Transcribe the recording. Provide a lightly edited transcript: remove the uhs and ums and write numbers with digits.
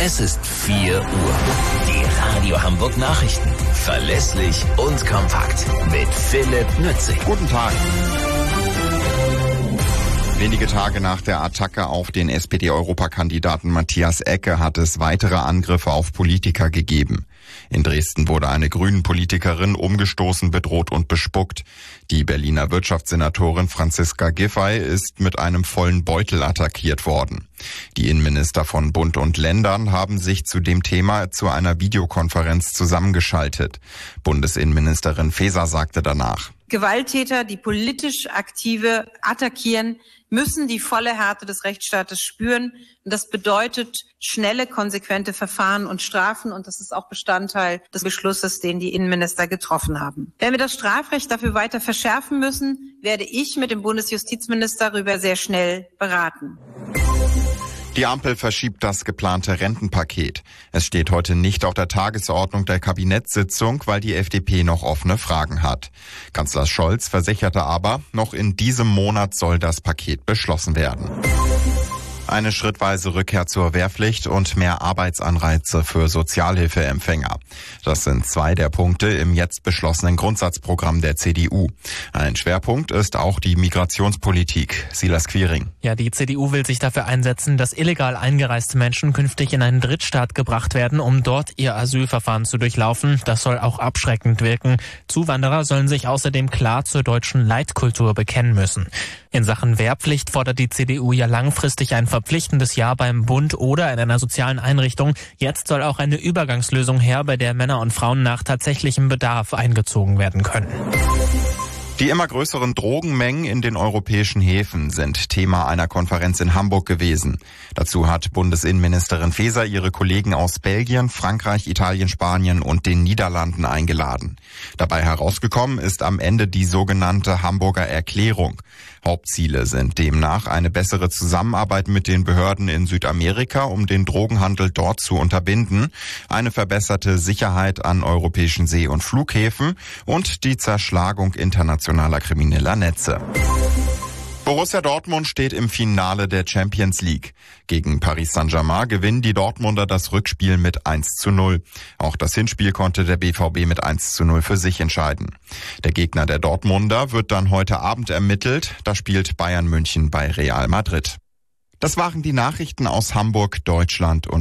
Es ist 4 Uhr. Die Radio Hamburg Nachrichten. Verlässlich und kompakt. Mit Philipp Nützig. Guten Tag. Wenige Tage nach der Attacke auf den SPD-Europakandidaten Matthias Ecke hat es weitere Angriffe auf Politiker gegeben. In Dresden wurde eine Grünen-Politikerin umgestoßen, bedroht und bespuckt. Die Berliner Wirtschaftssenatorin Franziska Giffey ist mit einem vollen Beutel attackiert worden. Die Innenminister von Bund und Ländern haben sich zu dem Thema zu einer Videokonferenz zusammengeschaltet. Bundesinnenministerin Faeser sagte danach: Gewalttäter, die politisch Aktive attackieren, müssen die volle Härte des Rechtsstaates spüren. Und das bedeutet schnelle, konsequente Verfahren und Strafen. Und das ist auch Bestandteil des Beschlusses, den die Innenminister getroffen haben. Wenn wir das Strafrecht dafür weiter verschärfen müssen, werde ich mit dem Bundesjustizminister darüber sehr schnell beraten. Die Ampel verschiebt das geplante Rentenpaket. Es steht heute nicht auf der Tagesordnung der Kabinettssitzung, weil die FDP noch offene Fragen hat. Kanzler Scholz versicherte aber, noch in diesem Monat soll das Paket beschlossen werden. Eine schrittweise Rückkehr zur Wehrpflicht und mehr Arbeitsanreize für Sozialhilfeempfänger. Das sind 2 der Punkte im jetzt beschlossenen Grundsatzprogramm der CDU. Ein Schwerpunkt ist auch die Migrationspolitik. Silas Quiring. Ja, die CDU will sich dafür einsetzen, dass illegal eingereiste Menschen künftig in einen Drittstaat gebracht werden, um dort ihr Asylverfahren zu durchlaufen. Das soll auch abschreckend wirken. Zuwanderer sollen sich außerdem klar zur deutschen Leitkultur bekennen müssen. In Sachen Wehrpflicht fordert die CDU ja langfristig ein verpflichtendes Jahr beim Bund oder in einer sozialen Einrichtung. Jetzt soll auch eine Übergangslösung her, bei der Männer und Frauen nach tatsächlichem Bedarf eingezogen werden können. Die immer größeren Drogenmengen in den europäischen Häfen sind Thema einer Konferenz in Hamburg gewesen. Dazu hat Bundesinnenministerin Faeser ihre Kollegen aus Belgien, Frankreich, Italien, Spanien und den Niederlanden eingeladen. Dabei herausgekommen ist am Ende die sogenannte Hamburger Erklärung. Hauptziele sind demnach eine bessere Zusammenarbeit mit den Behörden in Südamerika, um den Drogenhandel dort zu unterbinden, eine verbesserte Sicherheit an europäischen See- und Flughäfen und die Zerschlagung internationaler krimineller Netze. Borussia Dortmund steht im Finale der Champions League. Gegen Paris Saint-Germain gewinnen die Dortmunder das Rückspiel mit 1:0. Auch das Hinspiel konnte der BVB mit 1:0 für sich entscheiden. Der Gegner der Dortmunder wird dann heute Abend ermittelt. Da spielt Bayern München bei Real Madrid. Das waren die Nachrichten aus Hamburg, Deutschland und